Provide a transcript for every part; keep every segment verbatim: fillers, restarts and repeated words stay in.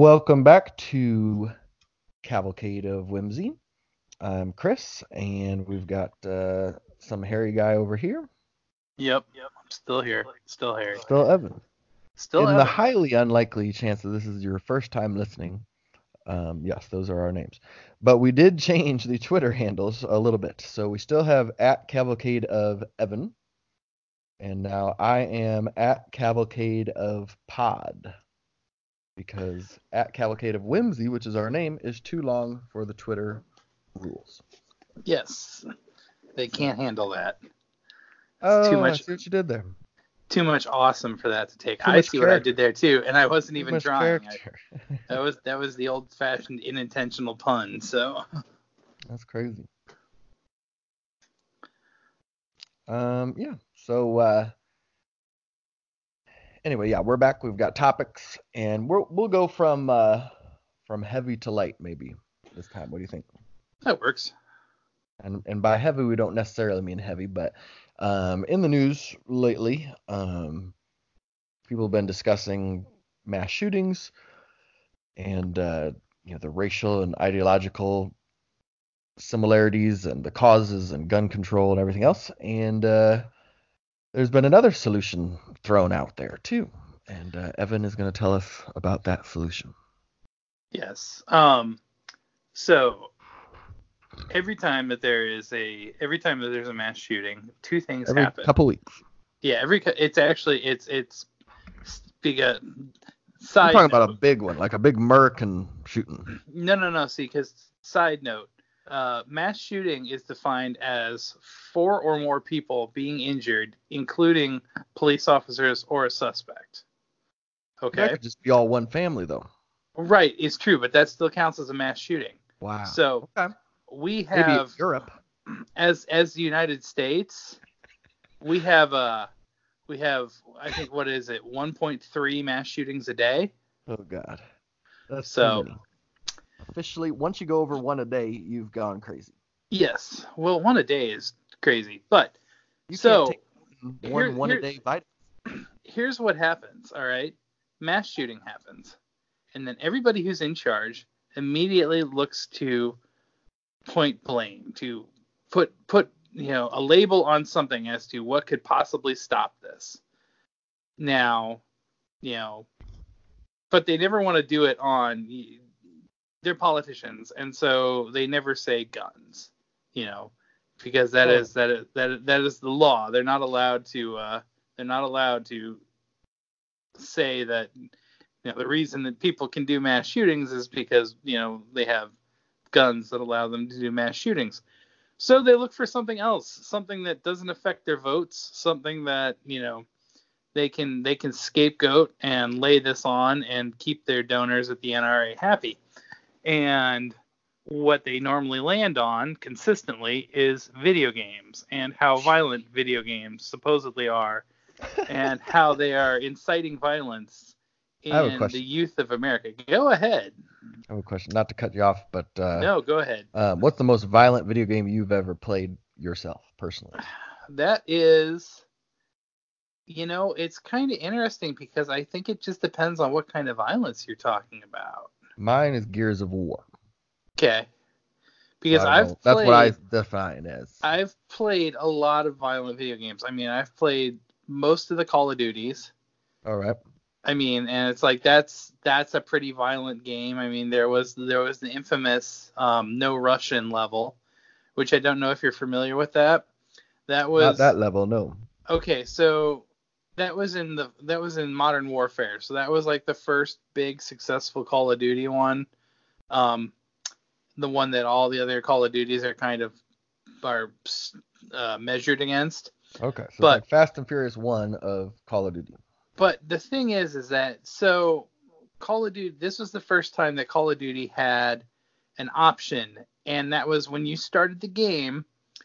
Welcome back to Cavalcade of Whimsy. I'm Chris, and we've got uh, some hairy guy over here. Yep, yep. I'm still here. Still hairy. Still Evan. Still In the Evan. highly unlikely chance that this is your first time listening, um, yes, those are our names. But we did change the Twitter handles a little bit. So we still have at Cavalcade of Evan, and now I am at Cavalcade of Pod. Because at Cavalcade of Whimsy, which is our name, is too long for the Twitter rules. Yes, they can't handle that. It's Oh, too I much. see what you did there. Too much awesome for that to take. Too I much see what I character. did there too, and I wasn't Too even much trying. I, character. that was that was the old-fashioned unintentional pun. So. That's crazy. Um, yeah. So uh, anyway, yeah, we're back. We've got topics, and we'll we'll go from uh, from heavy to light maybe this time. What do you think? That works. And and by heavy, we don't necessarily mean heavy, but um, in the news lately, um, people have been discussing mass shootings and uh, you know the racial and ideological similarities and the causes and gun control and everything else. And uh, there's been another solution thrown out there too. And uh, Evan is going to tell us about that solution. Yes. Um. So every time that there is a every time that there's a mass shooting, two things Every happen. couple weeks. Yeah. Every it's actually it's it's big. Uh, I'm side talking note. about a big one, like a big American shooting. No, no, no. See, because side note, uh, mass shooting is defined as four or more people being injured, including police officers or a suspect. That Okay, could just be all one family, though. right, it's true, but that still counts as a mass shooting. Wow. So Okay. we Maybe have, Europe. as as the United States, we have uh we have I think what is it, one point three mass shootings a day. Oh God, that's too So many. Officially, once you go over one a day, you've gone crazy. yes, well, one a day is crazy, but You can't so take more here than one a here day vitamins. here's what happens, all right? Mass shooting happens. And then everybody who's in charge immediately looks to point blame, to put put, you know, a label on something as to what could possibly stop this. Now, you know, but they never want to do it on they're politicians, and so they never say guns, you know, because that Oh, is that is, that that is the law. They're not allowed to uh they're not allowed to say that you know the reason that people can do mass shootings is because you know they have guns that allow them to do mass shootings. So they look for something else, something that doesn't affect their votes, something that you know they can they can scapegoat and lay this on and keep their donors at the N R A happy. And what they normally land on consistently is video games and how violent video games supposedly are and how they are inciting violence I have a in the question. youth of America. Go ahead. I have a question. Not to cut you off, but uh, No, go ahead. um, what's the most violent video game you've ever played yourself, personally? That is, you know, it's kind of interesting because I think it just depends on what kind of violence you're talking about. Mine is Gears of War. Okay. So Because I don't know. I've That's what I played define as. I've played a lot of violent video games. I mean, I've played most of the Call of Duties. All right. I mean, and it's like that's that's a pretty violent game. I mean, there was there was the infamous um, No Russian level, which I don't know if you're familiar with that. That Not was that level, no. okay. So that was in the that was in Modern Warfare. So that was like the first big successful Call of Duty one. Um, the one that all the other Call of Duties are kind of are uh, measured against. Okay, so it's But like Fast and Furious one of Call of Duty. but the thing is, is that so Call of Duty. This was the first time that Call of Duty had an option, and that was when you started the game.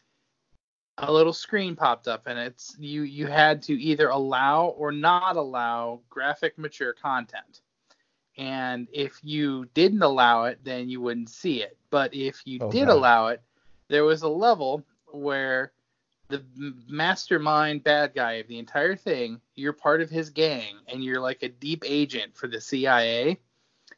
A little screen popped up, and it's you. You had to either allow or not allow graphic mature content. And if you didn't allow it, then you wouldn't see it. But if you Oh did God. allow it, there was a level where the mastermind bad guy of the entire thing, you're part of his gang and you're like a deep agent for the C I A.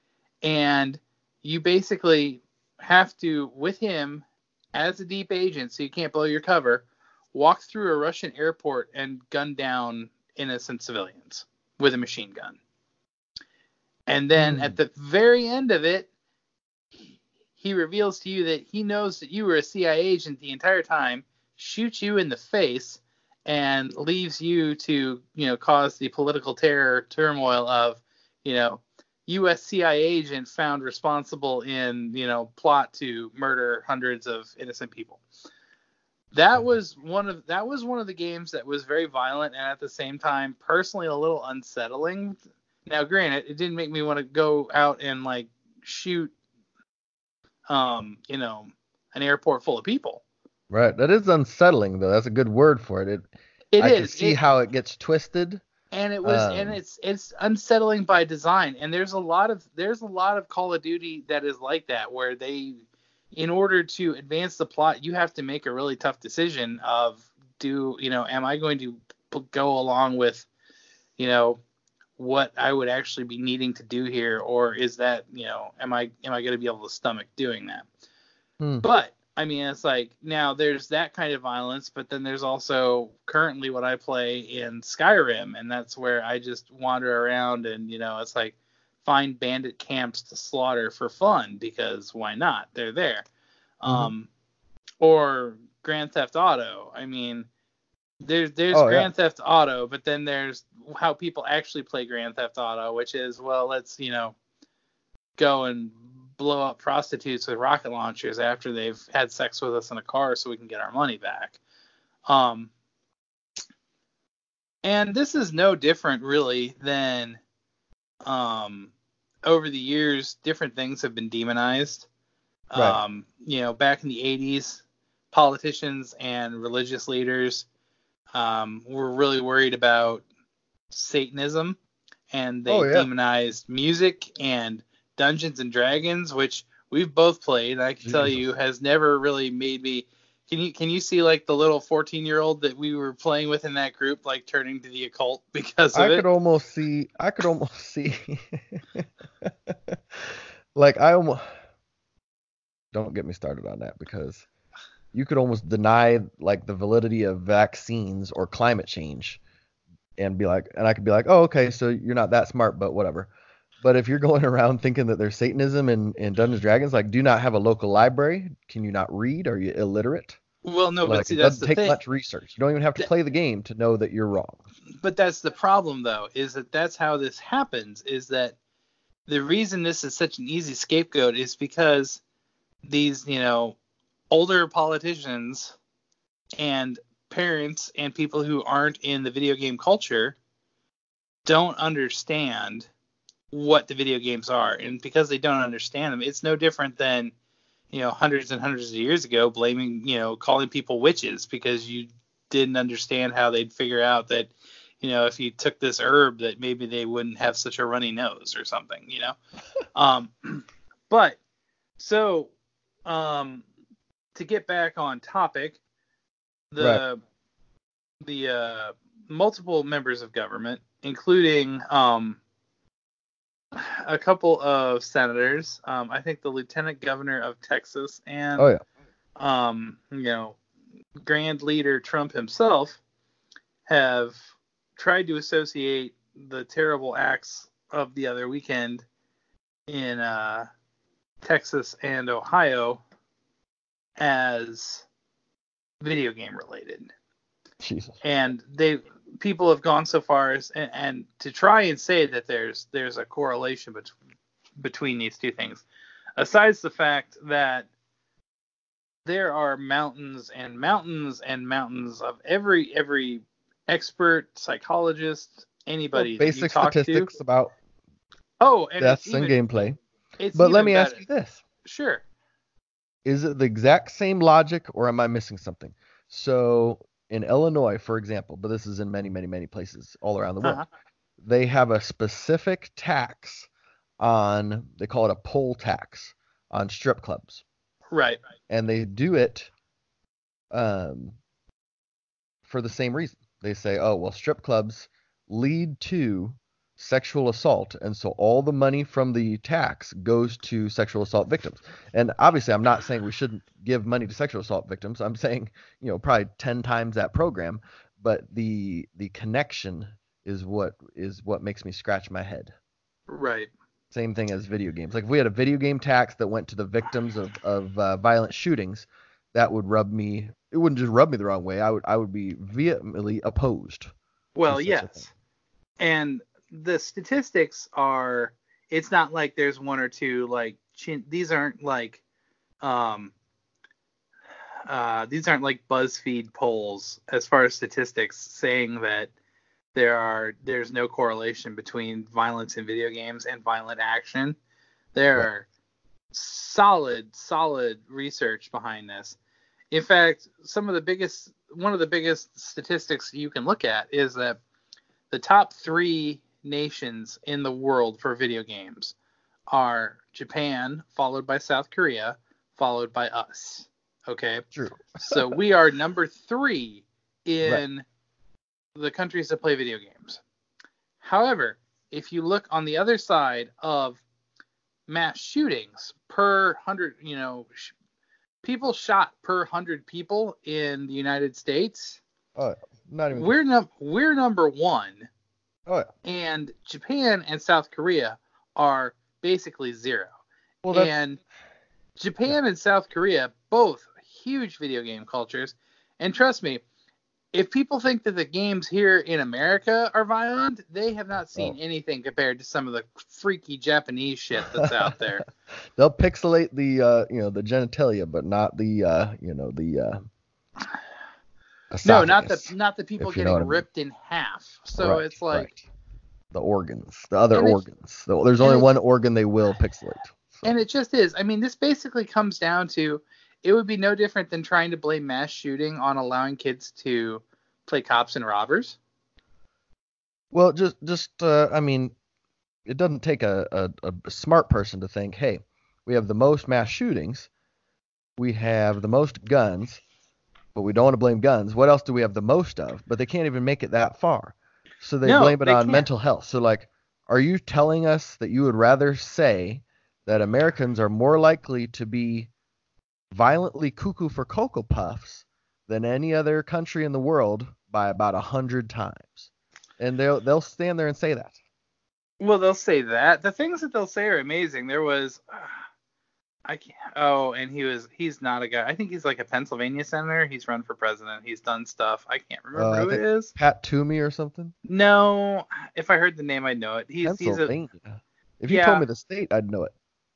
and you basically have to, with him as a deep agent, so you can't blow your cover, walk through a Russian airport and gun down innocent civilians with a machine gun. And then mm. at the very end of it, he reveals to you that he knows that you were a C I A agent the entire time, shoots you in the face, and leaves you to, you know, cause the political terror turmoil of, you know, U S C I A agent found responsible in, you know, plot to murder hundreds of innocent people. That was one of that was one of the games that was very violent and at the same time personally a little unsettling. Now, granted, it didn't make me want to go out and like shoot, um, you know, an airport full of people. Right. That is unsettling, though. That's a good word for it. It, it I is. can see it, how it gets twisted. And it was, um, and it's it's unsettling by design. And there's a lot of there's a lot of Call of Duty that is like that, where they, in order to advance the plot, you have to make a really tough decision of, do you know, am I going to go along with, you know, what I would actually be needing to do here, or is that, you know, am I am I going to be able to stomach doing that? Hmm. But I mean, it's like, now there's that kind of violence, but then there's also currently what I play in Skyrim, and that's where I just wander around and, you know, it's like find bandit camps to slaughter for fun, because why not? They're there. Mm-hmm. Um, or Grand Theft Auto. I mean, there's there's oh, Grand yeah. Theft Auto, but then there's how people actually play Grand Theft Auto, which is, well, let's, you know, go and blow up prostitutes with rocket launchers after they've had sex with us in a car so we can get our money back. Um, and this is no different really than, um, over the years, different things have been demonized. Right. Um, you know, back in the eighties, politicians and religious leaders um, were really worried about Satanism, and they oh, yeah. demonized music and Dungeons and Dragons, which we've both played, and I can Jesus. tell you has never really made me. Can you can you see like the little fourteen year old that we were playing with in that group like turning to the occult because of I it? I could almost see. I could almost see. like I almost. Don't get me started on that, because you could almost deny like the validity of vaccines or climate change, and be like, and I could be like, oh, okay, so you're not that smart, but whatever. But if you're going around thinking that there's Satanism in, in Dungeons and Dragons, like, do you not have a local library? Can you not read? Are you illiterate? Well, no, like, but see, it that's doesn't the take thing. much research. You don't even have to play the game to know that you're wrong. But that's the problem, though, is that that's how this happens, is that the reason this is such an easy scapegoat is because these, you know, older politicians and parents and people who aren't in the video game culture don't understand what the video games are. And because they don't understand them, it's no different than, you know, hundreds and hundreds of years ago blaming, you know, calling people witches because you didn't understand how they'd figure out that, you know, if you took this herb that maybe they wouldn't have such a runny nose or something, you know. um, but so um, to get back on topic, the right. the uh, multiple members of government, including um, a couple of senators, um, I think the lieutenant governor of Texas, and oh, yeah. um, you know, Grand Leader Trump himself, have tried to associate the terrible acts of the other weekend in uh, Texas and Ohio as video game related. Jesus. And they people have gone so far as and, and to try and say that there's there's a correlation bet- between these two things. Aside the fact that there are mountains and mountains and mountains of every every expert, psychologist, anybody well, that you talk to. Basic statistics about oh, and deaths even, and gameplay. It's but let me better. ask you this. Sure. Is it the exact same logic, or am I missing something? So in Illinois, for example, but this is in many, many, many places all around the world, uh-huh. they have a specific tax on, they call it a poll tax on strip clubs. Right. And they do it um, for the same reason. They say, oh, well, strip clubs lead to sexual assault, and so all the money from the tax goes to sexual assault victims. And obviously, I'm not saying we shouldn't give money to sexual assault victims. I'm saying, you know, probably ten times that program, but the the connection is what is what makes me scratch my head. Right. Same thing as video games. Like if we had a video game tax that went to the victims of of uh, violent shootings, that would rub me. It wouldn't just rub me the wrong way. I would I would be vehemently opposed to Well, such a thing. yes. And the statistics are, it's not like there's one or two, like, chin, these aren't like, um, uh, these aren't like BuzzFeed polls as far as statistics saying that there are, there's no correlation between violence in video games and violent action. There Right. are solid, solid research behind this. In fact, some of the biggest, one of the biggest statistics you can look at is that the top three nations in the world for video games are Japan, followed by South Korea, followed by us. Okay. True. So we are number three in Right. the countries that play video games. However, if you look on the other side of mass shootings per hundred, you know, sh- people shot per hundred people in the United States, Oh, not even. we're num- we're number one. Oh yeah. And Japan and South Korea are basically zero. Well, that's And Japan and South Korea, both huge video game cultures. And trust me, if people think that the games here in America are violent, they have not seen Oh. anything compared to some of the freaky Japanese shit that's out there. they'll pixelate the uh, you know, the genitalia, but not the uh, you know, the uh, No, not esophagus, the not the people if you know getting what I mean. ripped in half. So Right, it's like, right. The organs, the other And it- organs. The- There's and only it- one organ they will pixelate. So. and it just is. I mean, this basically comes down to, it would be no different than trying to blame mass shooting on allowing kids to play cops and robbers. Well, just just uh, I mean, it doesn't take a, a, a smart person to think, hey, we have the most mass shootings, we have the most guns, but we don't want to blame guns. What else do we have the most of? But they can't even make it that far. So they No, blame it they on can't. mental health. So like, are you telling us that you would rather say that Americans are more likely to be violently cuckoo for Cocoa Puffs than any other country in the world by about a hundred times? And they'll they'll stand there and say that. Well, they'll say that. The things that they'll say are amazing. There was, uh, I can't. Oh, and he was. He's not a guy. I think he's like a Pennsylvania senator. He's run for president. He's done stuff. I can't remember Uh, I who it think is. Pat Toomey or something. No, if I heard the name, I'd know it. He's he's a Pennsylvania. If you told yeah. me the state, I'd know it.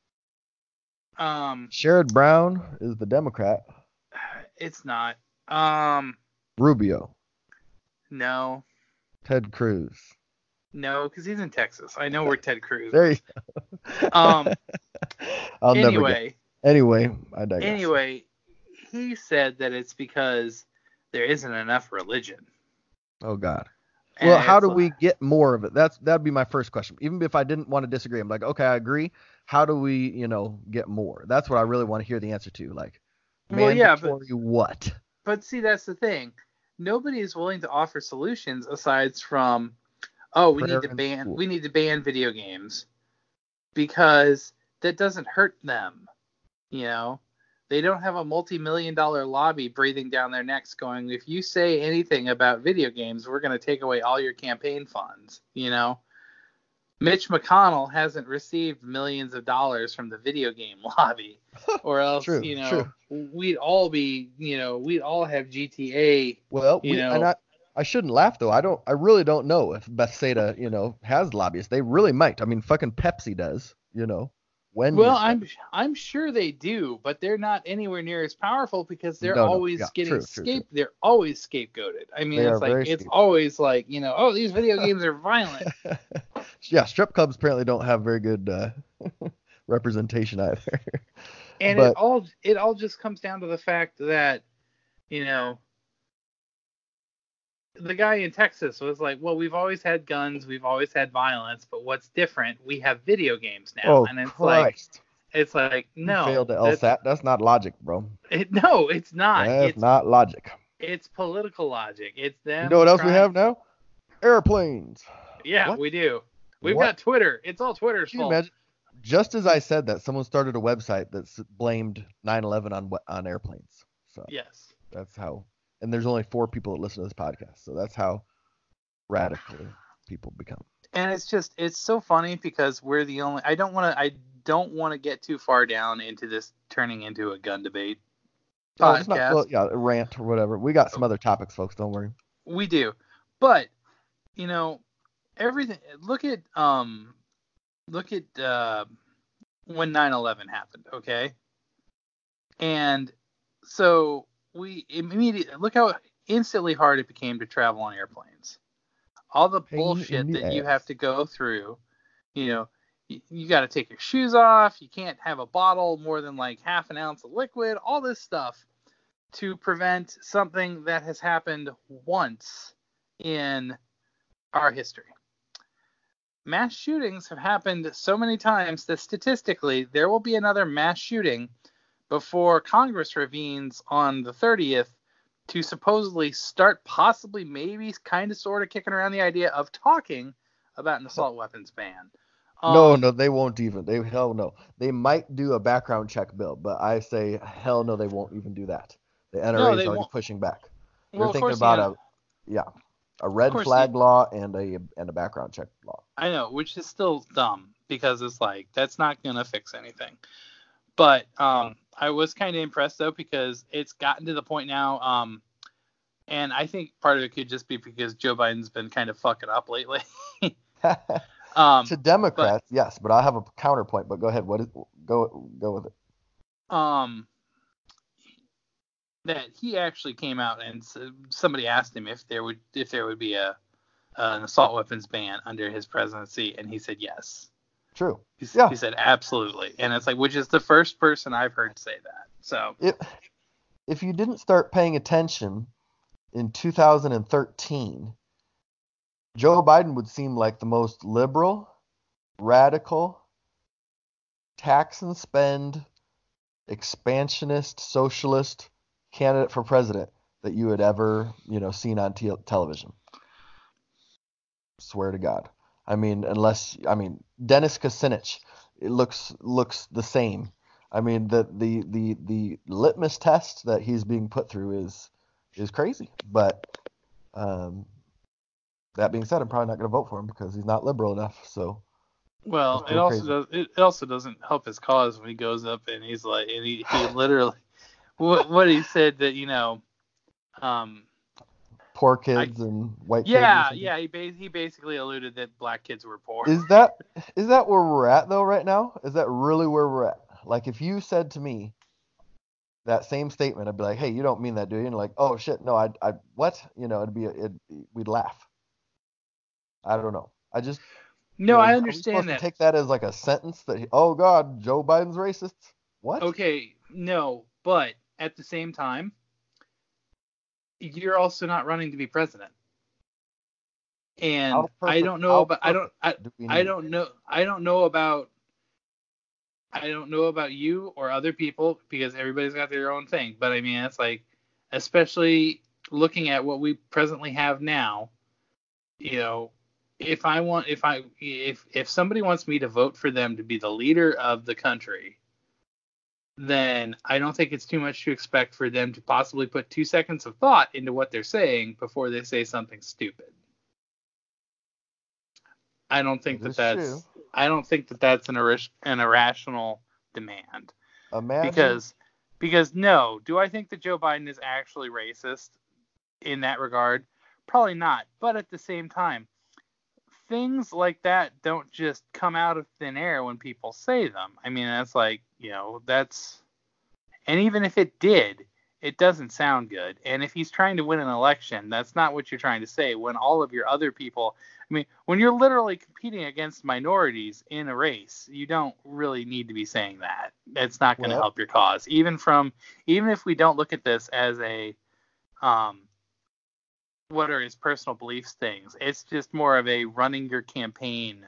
Um, Sherrod Brown is the Democrat. it's not. Um, Rubio. no, Ted Cruz. no, because he's in Texas. I know where Ted Cruz. There you is. go. Um. I'll never get. Anyway, Anyway, I digress. anyway, he said that it's because there isn't enough religion. Oh God. And Well, how it's do we like- get more of it? That's that'd be my first question. Even if I didn't want to disagree, I'm like, okay, I agree. How do we, you know, get more? That's what I really want to hear the answer to. Like, Well, yeah, but- mandatory what? But see, that's the thing. Nobody is willing to offer solutions aside from, oh, we Prayer need to in ban school. we need to ban video games because that doesn't hurt them. You know, they don't have a multi-million dollar lobby breathing down their necks going, if you say anything about video games, we're going to take away all your campaign funds. You know, Mitch McConnell hasn't received millions of dollars from the video game lobby, or else, True, you know, true. we'd all be, you know, we'd all have G T A. Well, You we, know- and I, I shouldn't laugh though. I don't. I really don't know if Bethesda, you know, has lobbyists. They really might. I mean, fucking Pepsi does. You know, when Well, I'm I'm sure they do, but they're not anywhere near as powerful because they're No, no, always yeah, getting true, true, scape. They're always scapegoated. I mean, They it's are like very it's scape- always like, you know, oh, these video games are violent. yeah, strip clubs apparently don't have very good uh, representation either. And But- it all it all just comes down to the fact that, you know, the guy in Texas was like, well, we've always had guns, we've always had violence, but what's different? We have video games now. oh and it's like Christ! it's like You no, failed to that's, LSAT. That's not logic, bro. it, no, it's not. That's it's not logic. it's political logic. It's them. You know what else we trying- have now? Airplanes. Yeah, What? we do. We've What? got Twitter. It's all Twitter's Can you fault. imagine? Just as I said that, someone started a website that blamed nine eleven on on airplanes. So Yes. that's how. And there's only four people that listen to this podcast, so that's how radical people become. And it's just it's so funny because we're the only. I don't want to. I don't want to get too far down into this turning into a gun debate Oh, it's not. podcast. Well, yeah, a rant or whatever. We got some other topics, folks. Don't worry. We do, but you know, everything. Look at um, look at uh, when nine eleven happened. Okay, and so we immediately look how instantly hard it became to travel on airplanes. All the Pain in bullshit the that you ass. have to go through, you know, you, you got to take your shoes off. You can't have a bottle more than like half an ounce of liquid. All this stuff to prevent something that has happened once in our history. Mass shootings have happened so many times that statistically there will be another mass shooting before Congress revenes on the thirtieth to supposedly start possibly maybe kind of sort of kicking around the idea of talking about an assault weapons ban. Um, no, no, they won't even. They hell no. They might do a background check bill, but I say hell no, they won't even do that. The N R A no, is they already won't. pushing back. They're Well, of thinking course, about the, a yeah, a of red course, flag the, law and a and a background check law. I know, which is still dumb because it's like that's not gonna fix anything. But um, I was kind of impressed though because it's gotten to the point now. Um, and I think part of it could just be because Joe Biden's been kind of fucking up lately. um, To but Democrats, yes, but I have a counterpoint. But go ahead. What is go go with it? um, that he actually came out and s- somebody asked him if there would if there would be a an assault weapons ban under his presidency, and he said yes. True. He's, Yeah. He said absolutely, and it's like which is the first person I've heard say that. So If if you didn't start paying attention in two thousand thirteen, Joe Biden would seem like the most liberal, radical, tax and spend, expansionist, socialist candidate for president that you had ever, you know, seen on te- television. Swear to God. I mean, unless I mean Dennis Kucinich, it looks looks the same. I mean, the the the the litmus test that he's being put through is is crazy. But um, that being said, I'm probably not going to vote for him because he's not liberal enough. So well, it's it pretty also crazy. does it also doesn't help his cause when he goes up and he's like and he, he literally what what he said that you know um Poor I kids and white kids or yeah something. yeah he ba- he basically alluded that black kids were poor. Is that is that where we're at though right now? Is that really where we're at? Like if you said to me that same statement, I'd be like, "Hey, you don't mean that, do you?" And like, "Oh shit, no, I, I, what?" You know, it'd be, it, we'd laugh. I don't know. I just, No, I is, are we understand supposed to that. take that as like a sentence that, he, oh God, Joe Biden's racist? What? Okay, no, but at the same time, you're also not running to be president. And How I perfect? don't know How about I don't perfect I, do we I need? don't know I don't know about I don't know about you or other people because everybody's got their own thing. But I mean, it's like, especially looking at what we presently have now, you know, if I want, if I, if, if somebody wants me to vote for them to be the leader of the country, then I don't think it's too much to expect for them to possibly put two seconds of thought into what they're saying before they say something stupid. I don't think That that is true. that's, I don't think that that's an, ir- an irrational demand. Imagine, because because no, do I think that Joe Biden is actually racist in that regard? Probably not. But at the same time, things like that don't just come out of thin air when people say them. I mean, that's like, you know, that's and even if it did, it doesn't sound good. And if he's trying to win an election, that's not what you're trying to say when all of your other people, I mean, when you're literally competing against minorities in a race, you don't really need to be saying that. It's not going to well, help your cause. Even from even if we don't look at this as a um what are his personal beliefs things, it's just more of a running your campaign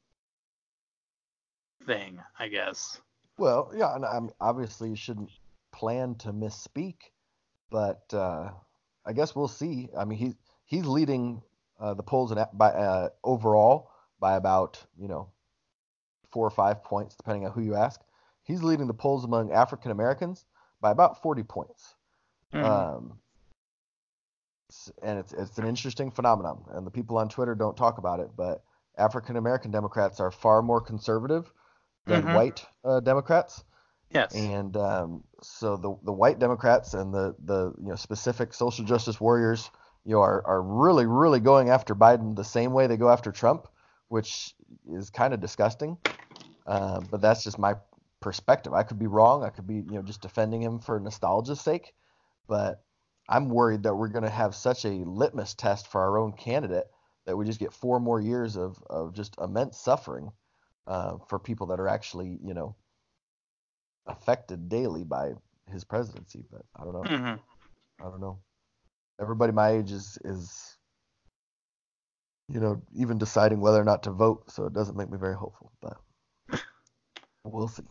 thing, I guess. well, yeah, and I'm obviously you shouldn't plan to misspeak, but uh, I guess we'll see. I mean, he's he's leading uh, the polls in, by uh, overall by about, you know, four or five points, depending on who you ask. He's leading the polls among African Americans by about forty points. Mm-hmm. Um, and it's it's an interesting phenomenon, and the people on Twitter don't talk about it, but African American Democrats are far more conservative than mm-hmm. white uh, Democrats. Yes. And um, so the the white Democrats and the the you know specific social justice warriors, you know, are are really really going after Biden the same way they go after Trump, which is kind of disgusting. Uh, but that's just my perspective. I could be wrong. I could be, you know, just defending him for nostalgia's sake. But I'm worried that we're going to have such a litmus test for our own candidate that we just get four more years of, of just immense suffering uh, for people that are actually, you know, affected daily by his presidency. But I don't know. Mm-hmm. I don't know. Everybody my age is, is, you know, even deciding whether or not to vote. So it doesn't make me very hopeful. But we'll see.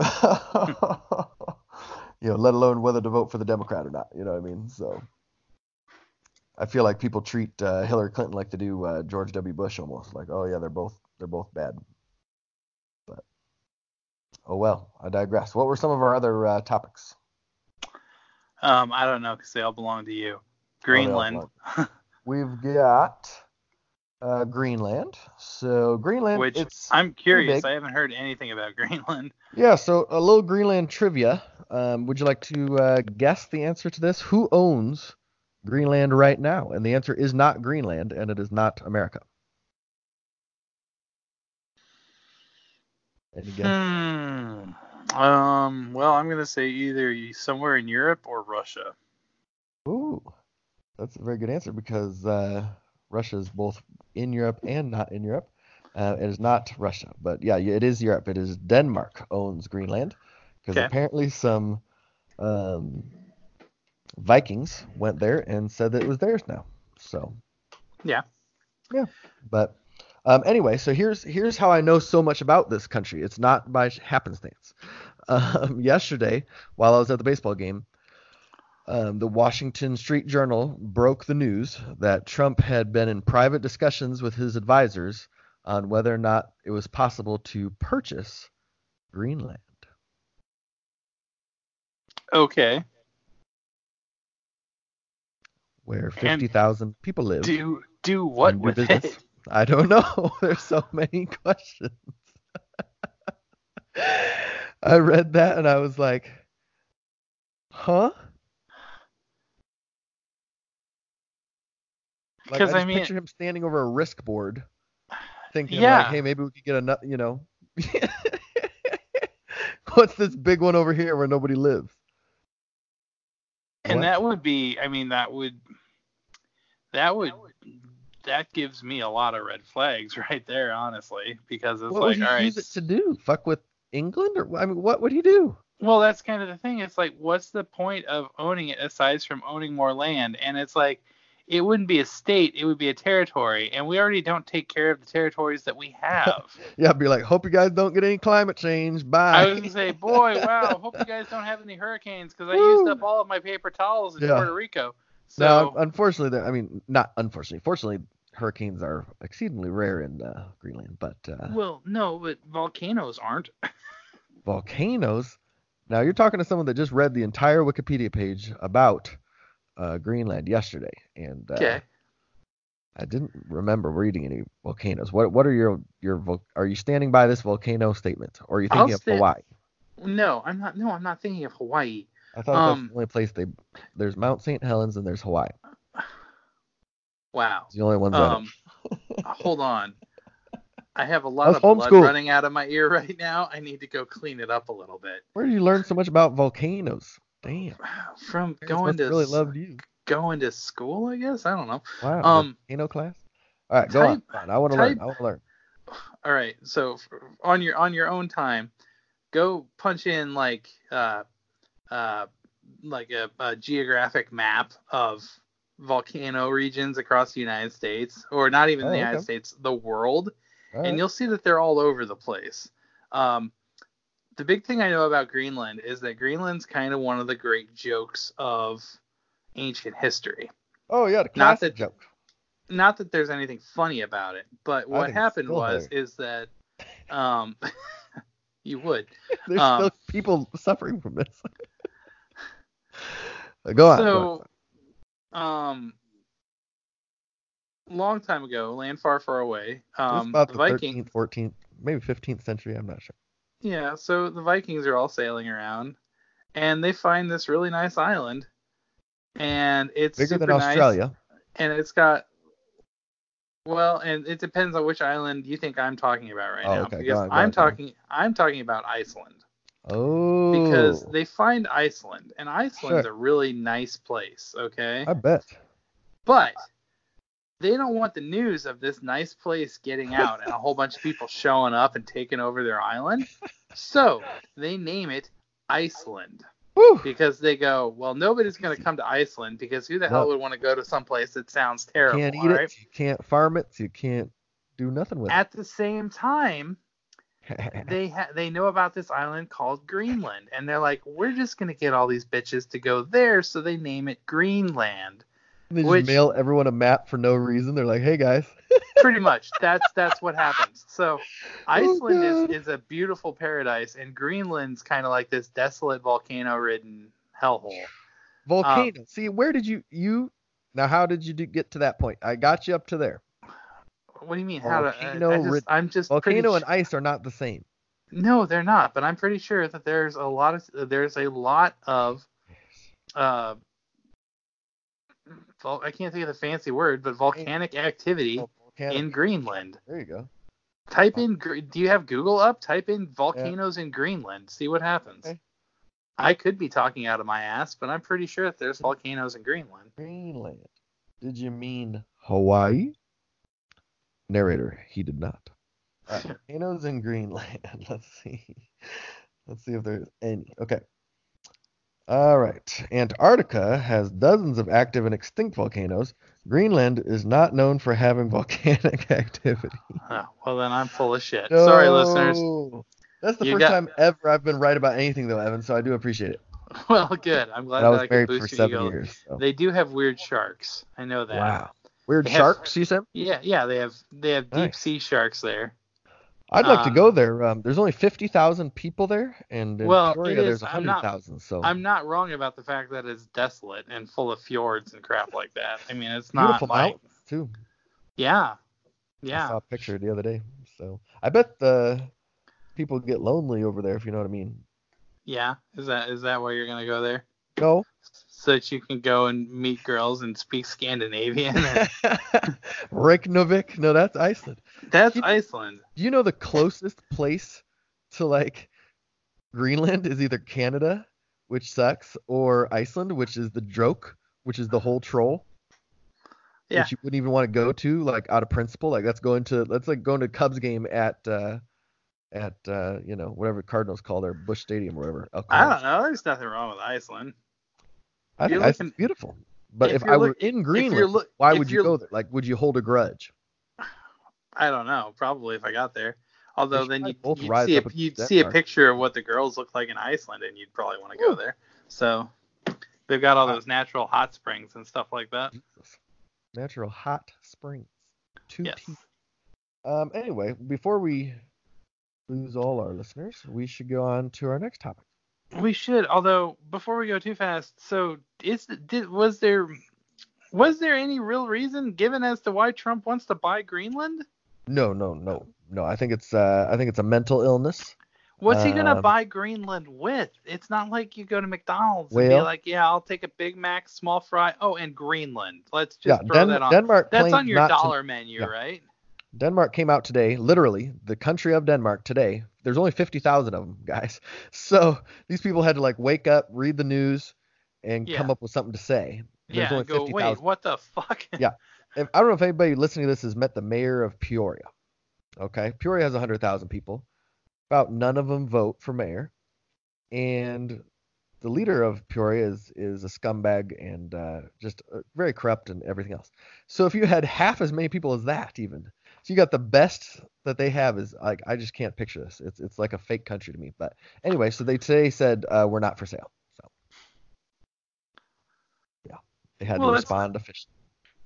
You know, let alone whether to vote for the Democrat or not. You know what I mean? So I feel like people treat uh, Hillary Clinton like they do uh, George W. Bush almost. Like, oh yeah, they're both they're both bad. But oh well, I digress. What were some of our other uh, topics? Um, I don't know because they all belong to you. Greenland. Oh, We've got uh, Greenland. So Greenland, which it's I'm curious. I haven't heard anything about Greenland. Yeah, so a little Greenland trivia. Um, would you like to uh, guess the answer to this? Who owns Greenland right now? And the answer is not Greenland, and it is not America. Any guess? Hmm. Um. Well, I'm gonna say either somewhere in Europe or Russia. Ooh, that's a very good answer because uh, Russia is both in Europe and not in Europe. Uh, it is not Russia, but yeah, it is Europe. It is Denmark owns Greenland because okay. apparently some um, Vikings went there and said that it was theirs now. So yeah, yeah. But um, anyway, so here's here's how I know so much about this country. It's not by happenstance. Um, yesterday, while I was at the baseball game, um, the Washington Street Journal broke the news that Trump had been in private discussions with his advisors on whether or not it was possible to purchase Greenland. Okay. Where fifty thousand people live. Do do what do with business. It? I don't know. There's so many questions. I read that and I was like, huh? Like, I just I mean, picture him standing over a risk board thinking yeah. like, hey, maybe we could get a, you know, what's this big one over here where nobody lives? And what? that would be, I mean, that would, that would, that gives me a lot of red flags right there, honestly, because it's what like, would he all right. use it to do? Fuck with England? Or, I mean, what would he do? Well, that's kind of the thing. It's like, what's the point of owning it aside from owning more land? And it's like, it wouldn't be a state, it would be a territory, and we already don't take care of the territories that we have. Yeah, I'd be like, hope you guys don't get any climate change. Bye. I was going to say, boy, wow, hope you guys don't have any hurricanes, because I used up all of my paper towels in yeah. Puerto Rico. So, no, unfortunately, I mean, not unfortunately, fortunately, hurricanes are exceedingly rare in uh, Greenland, but... Uh, well, no, but volcanoes aren't. Volcanoes? Now, you're talking to someone that just read the entire Wikipedia page about... Uh, Greenland yesterday, and uh, okay. I didn't remember reading any volcanoes. What what are your your vol- are you standing by this volcano statement, or are you thinking I'll of st- Hawaii? No, I'm not. No, I'm not thinking of Hawaii. I thought um, that's the only place they. There's Mount Saint Helens and there's Hawaii. Wow. It's the only ones. Um, hold on. I have a lot of blood running out of my ear right now. I need to go clean it up a little bit. Where did you learn so much about volcanoes? Damn. From going to really loved you. going to school, I guess. I don't know. Wow. Um, volcano class. All right, go type, on. I want to learn. I want to learn. All right. So on your on your own time, go punch in like uh uh like a, a geographic map of volcano regions across the United States, or not even oh, the United okay. States, the world, all and right. you'll see that they're all over the place. Um. The big thing I know about Greenland is that Greenland's kind of one of the great jokes of ancient history. Oh, yeah, the classic Not that, joke. not that there's anything funny about it, but I what think it's happened still was hilarious. is that um, you would. There's Um, still people suffering from this. Go on, go on. so um, long time ago, land far, far away, It was um, about the the Viking. thirteenth, fourteenth, maybe fifteenth century. I'm not sure. Yeah, so the Vikings are all sailing around, and they find this really nice island, and it's Bigger than super nice, Australia. and it's got well, and it depends on which island you think I'm talking about right Oh, now, okay. Go because on, go I'm on, go on. talking I'm talking about Iceland. Because Oh, they find Iceland, and Iceland's sure. a really nice place, okay? I bet. But they don't want the news of this nice place getting out and a whole bunch of people showing up and taking over their island. So they name it Iceland. Woo! Because they go, well, nobody's going to Easy. come to Iceland because who the hell No, would want to go to some place that sounds you can't terrible, all eat it. right? You can't farm it. You can't do nothing with At the same time, it. they ha- they know about this island called Greenland, and they're like, we're just gonna get all these bitches to go there, so they name it Greenland, They just which mail everyone a map for no reason. They're like, "Hey guys." pretty much that's that's what happens. So Oh Iceland is God. is a beautiful paradise, and Greenland's kind of like this desolate volcano-ridden hellhole. Um, Volcano. See, where did you you now? How did you do, get to that point? I got you up to there. what do you mean? How to? Uh, Volcano I just rid. I'm just pretty. Volcano and Ch- ice are not the same. no, they're not, but I'm pretty sure that there's a lot of there's a lot of uh I can't think of the fancy word, but volcanic activity Oh, volcanic. in Greenland. There you go. Type in. Do you have Google up? Type in Yeah. volcanoes in Greenland. See what happens. Okay. I could be talking out of my ass, but I'm pretty sure that there's volcanoes in Greenland. Greenland. Did you mean Hawaii? Narrator, he did not. All right, volcanoes in Greenland. Let's see. Let's see if there's any. Okay. All right. Antarctica has dozens of active and extinct volcanoes. Greenland is not known for having volcanic activity. Oh, well, then I'm full of shit. No. Sorry, listeners. That's the You first got. time ever I've been right about anything, though, Evan, so I do appreciate it. Well, good. I'm And glad I that was I could married for boost your seven ego. years. So. They do have weird sharks. I know that. Wow. Weird They have- sharks, you said? Yeah, yeah. They have they have deep Nice. sea sharks there. I'd like to Uh, go there. Um, there's only fifty thousand people there, and in Well, it Peoria is. there's I'm not. one hundred thousand. So I'm not wrong about the fact that it's desolate and full of fjords and crap like that. I mean, it's beautiful not like. mountains too. Yeah. I Yeah. saw a picture the other day. So I bet the people get lonely over there, if you know what I mean. Yeah. Is that is that why you're gonna go there? No. So that you can go and meet girls and speak Scandinavian. And... Reykjavik? No, that's Iceland. That's You- Iceland. Do you know the closest place to like Greenland is either Canada, which sucks, or Iceland, which is the Drake, which is the whole troll, Yeah. which you wouldn't even want to go to, like out of principle. Like that's going to that's like going to Cubs game at uh, at uh, you know whatever Cardinals call their Busch Stadium or whatever. Elk I College. don't know. There's nothing wrong with Iceland. I think You're Iceland's looking- beautiful. But if if, you're I were look- in if Greenland, you're look- why if would you you're- go there? Like, would you hold a grudge? I don't know. Probably if I got there. Although should then probably you'd, both you'd rise see a, up against you'd see a Denmark. picture of what the girls look like in Iceland, and you'd probably want to go Ooh. there. So they've got all Wow. those natural hot springs and stuff like that. Jesus. Natural hot springs. Two Yes. teeth. Um. Anyway, before we lose all our listeners, we should go on to our next topic. We should. Although before we go too fast, so is did was there was there any real reason given as to why Trump wants to buy Greenland? No, no, no, no. I think it's uh, I think it's a mental illness. What's he gonna Um, buy Greenland with? It's not like you go to McDonald's and be Well- like, yeah, I'll take a Big Mac, small fry. Oh, and Greenland. Let's Yeah, just throw Den- that on. Denmark. That's claims on your not to- dollar menu, yeah. right? Denmark came out today, literally, the country of Denmark today. There's only fifty thousand of them, guys. So these people had to like wake up, read the news, and Yeah. come up with something to say. There's Yeah. only And go, fifty wait, thousand. what the fuck? Yeah. If, I don't know if anybody listening to this has met the mayor of Peoria. Okay, Peoria has one hundred thousand people. About none of them vote for mayor, and the leader of Peoria is is a scumbag and uh, just uh, very corrupt and everything else. So if you had half as many people as that, even so, you got the best that they have is like I just can't picture this. It's it's like a fake country to me. But anyway, so they today said uh, we're not for sale. So yeah, they had Well, to that's- respond officially.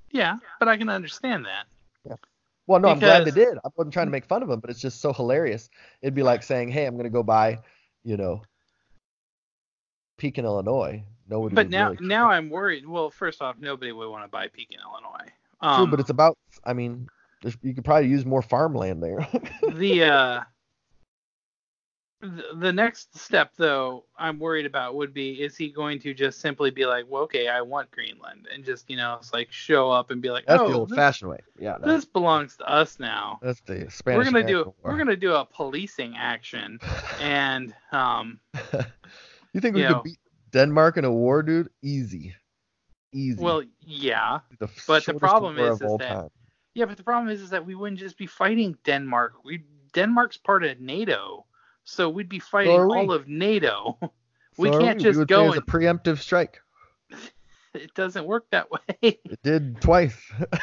Yeah, but I can understand that. Yeah. Well, no, I'm glad they Because did. I wasn't trying to make fun of them, but it's just so hilarious. It'd be like saying, "Hey, I'm going to go buy, you know, Pekin, Illinois." Nobody but would now really care. now I'm worried. Well, first off, nobody would want to buy Pekin, Illinois. True, Um, but it's about. I mean, there's, you could probably use more farmland there. the uh the, the next step though I'm worried about would be, is he going to just simply be like, well, okay, I want Greenland, and just, you know, it's like show up and be like, That's the oh, this old-fashioned way. Yeah, this that's belongs to us now. that's the We're gonna do Spanish-American we're War. gonna do a policing action, and um You think you we could know, beat Denmark in a war, dude? Easy, easy. well, yeah, The but the shortest problem war is of is all that time. yeah, but the problem is is that we wouldn't just be fighting Denmark. We Denmark's part of NATO, so we'd be So fighting are all we. of NATO. We So are can't we. We just would say go it's a and preemptive strike. it doesn't work that way. It did twice.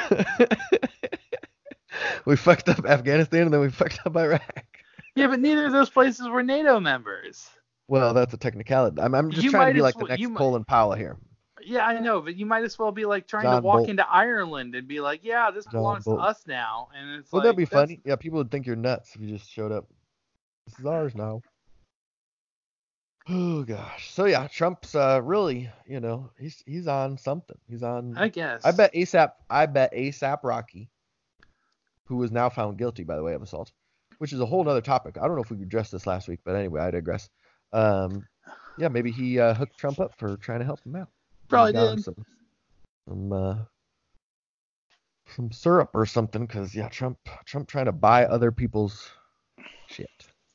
We fucked up Afghanistan and then we fucked up Iraq. Yeah, but neither of those places were NATO members. Well, that's a technicality. I'm, I'm just You trying to might be as like the well next you might Colin Powell here. Yeah, I know, but you might as well be like trying to John walk Bolt. into Ireland and be like, yeah, this John belongs to Bolton. us now, and it's Would that like be that's funny? Yeah, people would think you're nuts if you just showed up. This is ours now. Oh gosh. So yeah, Trump's uh really, you know, he's he's on something. He's on. I I guess. bet ASAP. I bet ASAP Rocky, who was now found guilty, by the way, of assault, which is a whole other topic. I don't know if we addressed this last week, but anyway, I digress. Um, yeah, maybe he uh, hooked Trump up for trying to help him out. Maybe Probably got him did. some some uh, some syrup or something, because yeah, Trump Trump trying to buy other people's shit.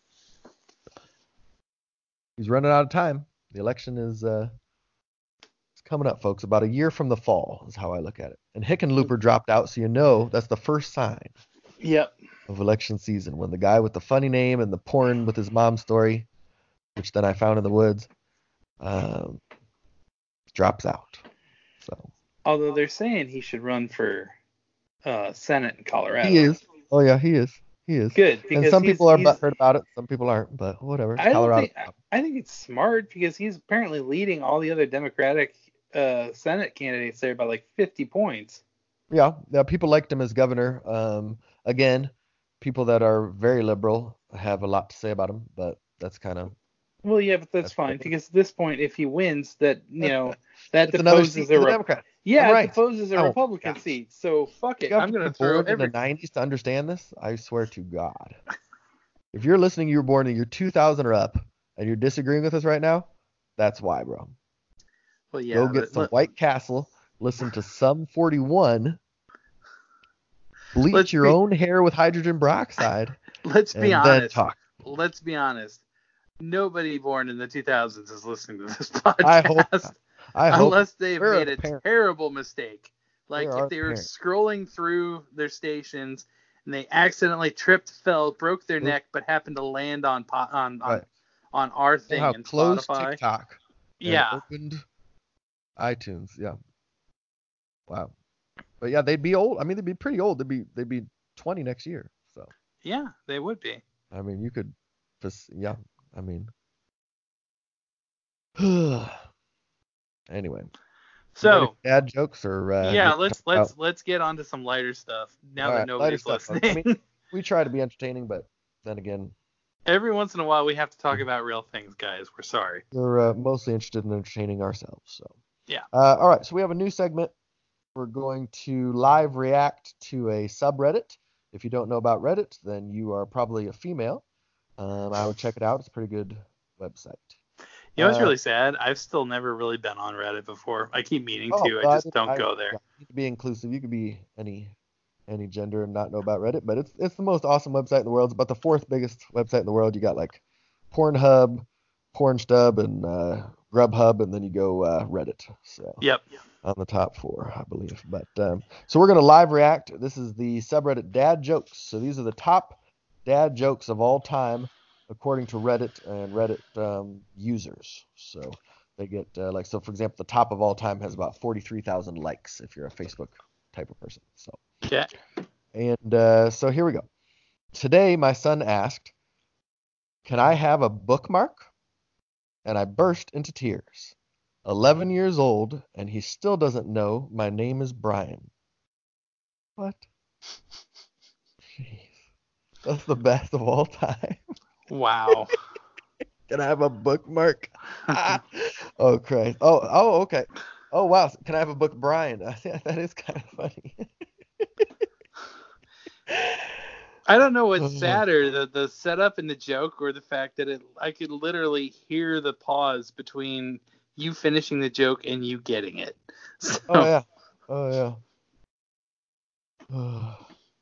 He's running out of time. The election is uh, it's coming up, folks. About a year from the fall is how I look at it. And Hickenlooper dropped out, so you know that's the first sign Yep. of election season, when the guy with the funny name and the porn with his mom story, which then I found in the woods, um, drops out. So Although they're saying he should run for uh, Senate in he Colorado. is. Oh yeah, he is. He is. Good, And because some he's people are he's. butthurt about it. Some people aren't. But whatever. It's I don't Colorado. think I think it's smart, because he's apparently leading all the other Democratic uh, Senate candidates there by like fifty points. Yeah, yeah. People liked him as governor. Um, again, people that are very liberal have a lot to say about him, but that's kind of Well, yeah, but that's that's fine, because at this point, if he wins, that you know that it's another deposes seat a for the Rep- Democrats. I'm yeah, it right. deposes a Oh my Republican gosh. seat. So fuck it, You have I'm to be gonna throw born in the every. nineties to understand this. I swear to God. If you're listening, you were born in year two thousand or up, and you're disagreeing with us right now, that's why, bro. Well, Go yeah, get but some let, White Castle, listen to Sum forty-one, bleach let's your be own hair with hydrogen peroxide, let's be and then honest. talk. Let's be honest. Nobody born in the two thousands is listening to this I hope podcast not. I hope unless they've where are made the a parents? terrible mistake. Where Like if are they the were parents? scrolling through their stations and they accidentally tripped, fell, broke their Oop, neck, but happened to land on po- on right. on on our Somehow thing in closed Spotify. TikTok and Yeah, opened iTunes. Yeah. Wow. But yeah, they'd be old. I mean, they'd be pretty old. They'd be they'd be twenty next year. So yeah, they would be. I mean, you could, yeah. I mean, anyway, you ready So for dad jokes or uh, you yeah, want to talk let's about? let's let's get on to some lighter stuff now All that right, lighter nobody's stuff, folks. I mean, listening. we try to be entertaining, but then again, Every once in a while we have to talk about real things, guys. We're sorry. we're uh, mostly interested in entertaining ourselves. So, Yeah. uh, all right, so we have a new segment. We're going to live react to a subreddit. If you don't know about Reddit, then you are probably a female. Um, I would check it out. It's a pretty good website. You know what's Uh, really sad? I've still never really been on Reddit before. I keep meaning oh, to. I well, I, just did- don't I go yeah, there. you could be inclusive. You could be any any gender and not know about Reddit, but it's it's the most awesome website in the world. It's about the fourth biggest website in the world. You got like Pornhub, Pornstub, and uh, Grubhub, and then you go uh, Reddit. So Yep. on the top four, I believe. But um, so we're gonna live react. This is the subreddit Dad Jokes. So these are the top dad jokes of all time, according to Reddit and Reddit um, users. So they get uh, like so. For example, the top of all time has about forty-three thousand likes if you're a Facebook type of person. So Okay. and uh, so here we go. Today, my son asked, "Can I have a bookmark?" And I burst into tears. eleven years old, and he still doesn't know my name is Brian. What? Jeez. That's the best of all time. Wow. Can I have a bookmark? Ah. Oh, Christ. Oh, oh, okay. Oh, wow. Can I have a book, Brian? That is kind of funny. I don't know what's sadder, the the setup and the joke, or the fact that it I could literally hear the pause between you finishing the joke and you getting it. So, Oh yeah. Oh yeah. Oh.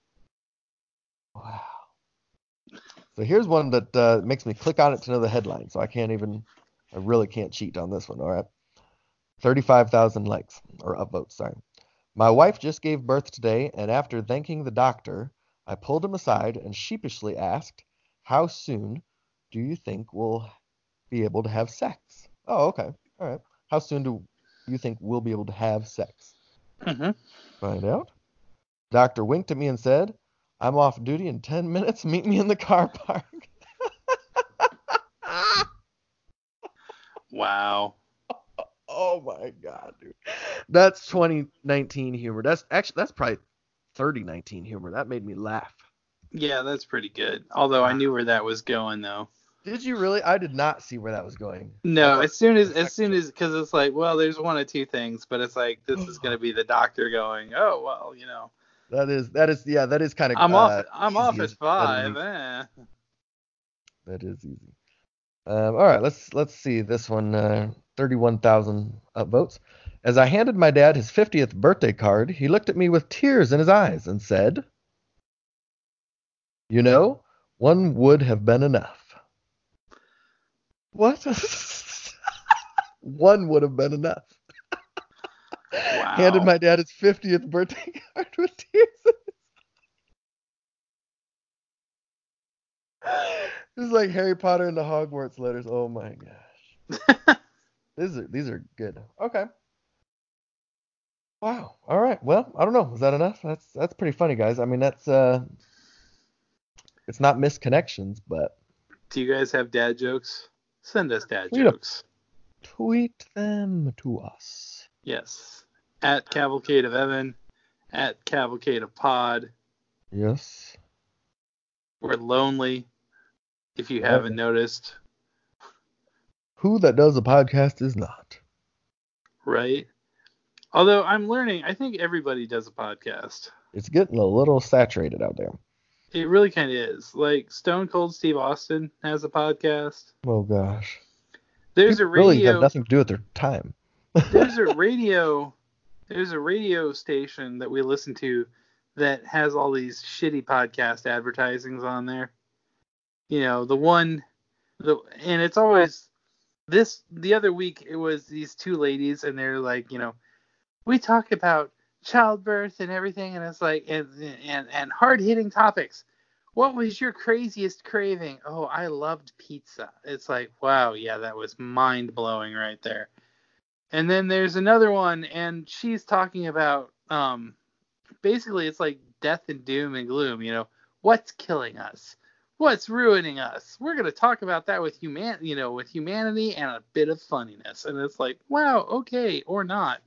Wow. So here's one that uh, makes me click on it to know the headline. So I can't even, I really can't cheat on this one. All right. thirty-five thousand likes or upvotes. Sorry. My wife just gave birth today, and after thanking the doctor, I pulled him aside and sheepishly asked, "How soon do you think we'll be able to have sex?" Oh, okay. All right. How soon do you think we'll be able to have sex? mhm. Find out. Doctor winked at me and said, "I'm off duty in ten minutes. Meet me in the car park." Wow. Oh my God, dude. That's twenty nineteen humor. That's actually, that's probably thirty nineteen humor. That made me laugh. Yeah, that's pretty good. Although I knew where that was going, though. Did you really? I did not see where that was going. I No, thought as soon as the as sex soon joke. as because it's like, well, there's one of two things, but it's like this is gonna be the doctor going, oh well, you know, That is that is yeah, that is kind of I'm off uh I'm easy. off Is at that is five. easy. Eh. That is easy. Um, all right, let's let's see this one. Uh, thirty-one thousand upvotes. As I handed my dad his fiftieth birthday card, he looked at me with tears in his eyes and said, "You know, one would have been enough." What? One would have been enough. Handed Wow. my dad his fiftieth birthday card with tears in his eyes. It's like Harry Potter and the Hogwarts letters. Oh my gosh. These are these are good. Okay. Wow. All right. Well, I don't know. Is that enough? That's that's pretty funny, guys. I mean, that's uh it's not misconnections, but Do you guys have dad jokes? Send us dad tweet 'em. jokes. Tweet them to us. Yes. At Cavalcade of Evan, at Cavalcade of Pod. Yes. We're lonely, if you Oh, haven't yeah. noticed, Who that does a podcast is not. right? Although I'm learning, I think everybody does a podcast. It's getting a little saturated out there. It really kind of is. Like Stone Cold Steve Austin has a podcast. Oh gosh. There's People a really have radio. nothing to do with their time. There's a radio. There's a radio station that we listen to that has all these shitty podcast advertisings on there. You know, the one, the and it's always this. The other week it was these two ladies, and they're like, you know, we talk about childbirth and everything, and it's like, and and and hard hitting topics. What was your craziest craving? Oh, I loved pizza. It's like, wow, yeah, that was mind blowing right there. And then there's another one, and she's talking about, um, basically it's like death and doom and gloom. You know, what's killing us? What's ruining us? We're gonna talk about that with human, you know, with humanity and a bit of funniness. And it's like, wow, okay, or not.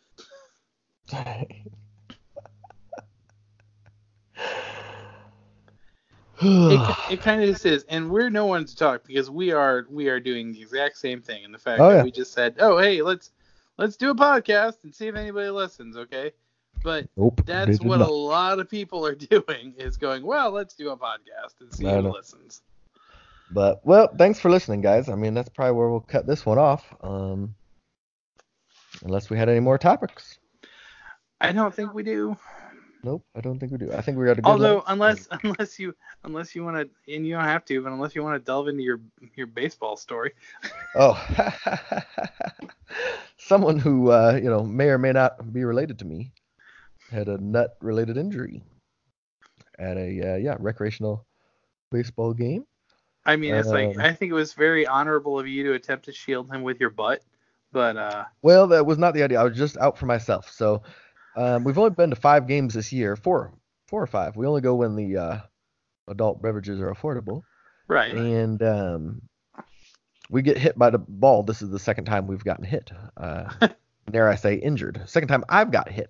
It it kind of just is, and we're no one to talk because we are we are doing the exact same thing. And the fact Oh that yeah. we just said, oh hey, let's let's do a podcast and see if anybody listens, okay? But Nope. that's They did what a not. lot of people are doing is going, well, let's do a podcast and see I who know. listens. But well, thanks for listening, guys. I mean, that's probably where we'll cut this one off. Um, unless we had any more topics. I don't think we do. Nope, I don't think we do. I think we got a good Although, length. unless unless you unless you want to, and you don't have to, but unless you want to delve into your your baseball story. Oh, someone who uh, you know may or may not be related to me had a nut-related injury at a uh, yeah recreational baseball game. I mean, it's like, Um, I think it was very honorable of you to attempt to shield him with your butt, but uh, well, that was not the idea. I was just out for myself. So um, we've only been to five games this year, four, four or five. We only go when the uh, adult beverages are affordable, right. and um, we get hit by the ball. This is the second time we've gotten hit. Uh, dare I say injured. Second time I've got hit.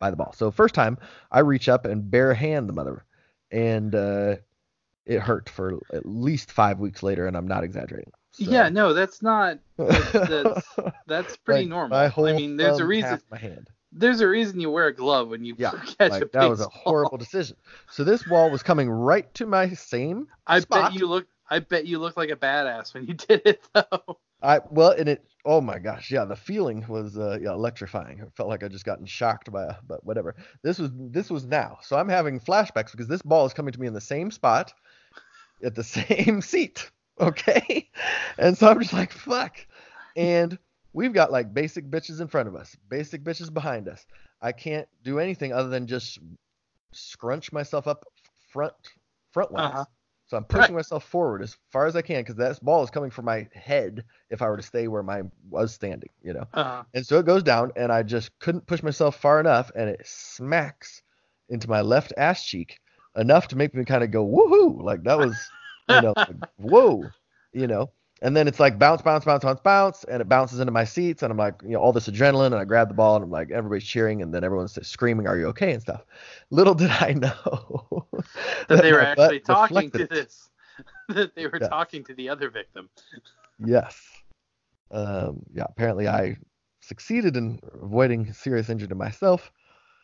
by the ball. So first time I reach up and bare hand the mother, and uh, it hurt for at least five weeks later, and I'm not exaggerating. Yeah, So no, that's not that's that's that's pretty like my normal. I whole mean, there's a thumb reason tapped my hand. there's a reason you wear a glove when you Yeah, catch a like that was a horrible baseball. decision. So this ball was coming right to my same I bet spot. you look I bet you look like a badass when you did it though. I well, and it. Oh my gosh, yeah, the feeling was uh, yeah electrifying. It felt like I just gotten shocked by a, but whatever. This was this was now, so I'm having flashbacks because this ball is coming to me in the same spot, at the same seat. Okay, and so I'm just like fuck, and we've got like basic bitches in front of us, basic bitches behind us. I can't do anything other than just scrunch myself up front frontwise. Uh-huh. So I'm pushing Right. myself forward as far as I can because that ball is coming from my head if I were to stay where my was standing, you know. Uh-huh. And so it goes down, and I just couldn't push myself far enough, and it smacks into my left ass cheek enough to make me kind of go woohoo, like that was, you know, like, whoa, you know. And then it's like bounce, bounce, bounce, bounce, bounce, and it bounces into my seats, and I'm like, you know, all this adrenaline, and I grab the ball, and I'm like, everybody's cheering, and then everyone's screaming, "Are you okay?" and stuff. Little did I know That that they were my butt actually talking deflected to it. this. That they were Yes, talking to the other victim. yes. Um, yeah. Apparently, I succeeded in avoiding serious injury to myself.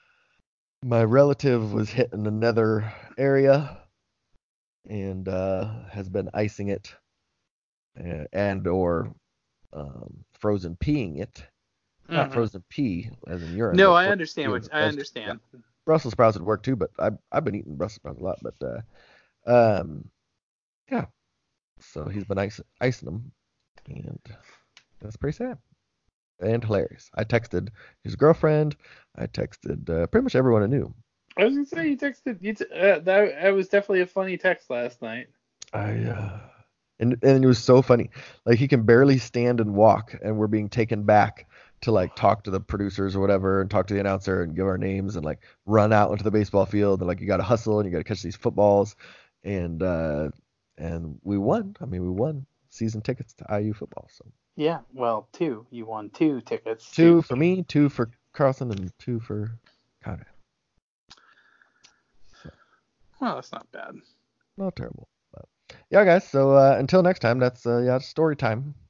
My relative was hit in another area and uh, has been icing it uh, and or um, frozen peeing it. Not Hmm. frozen pee as in urine, No, but I frozen understand pee what as I opposed to, yeah. understand. Brussels sprouts would work too, but I've I've been eating Brussels sprouts a lot. But uh, um, yeah, so he's been icing, icing them, and that's pretty sad and hilarious. I texted his girlfriend. I texted uh, pretty much everyone I knew. I was gonna say you texted you t- uh, that that was definitely a funny text last night. I uh, and and it was so funny. Like he can barely stand and walk, and we're being taken back to like talk to the producers or whatever, and talk to the announcer and give our names and like run out into the baseball field and like you got to hustle and you got to catch these footballs, and uh, and we won. I mean, we won season tickets to I U football. So Yeah, well, two. You won two tickets to. two for me, two for Carlson, and two for Conrad. So Well, that's not bad. not terrible. But yeah, guys. So uh, until next time, that's uh, yeah, story time.